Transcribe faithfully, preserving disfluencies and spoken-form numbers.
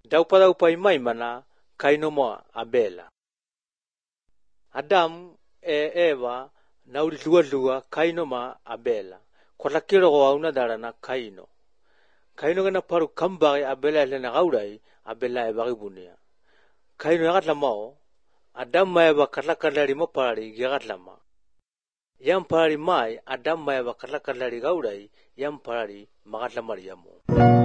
Daupada upai mai mana kaino mo Abela. Adam e Eva na uri lua lua kaino ma Abela. Kota kiro ko auna dara na kaino. Kaino gana paru kambari Abela ele na gaurai Abela e bagi bunia. Kaino yagat lamao Adam ma Eva katlakadari mo pari yagat lama. Yang pari mai Adam ma Eva katlakadari gaurai yang pari magat lamari yamu.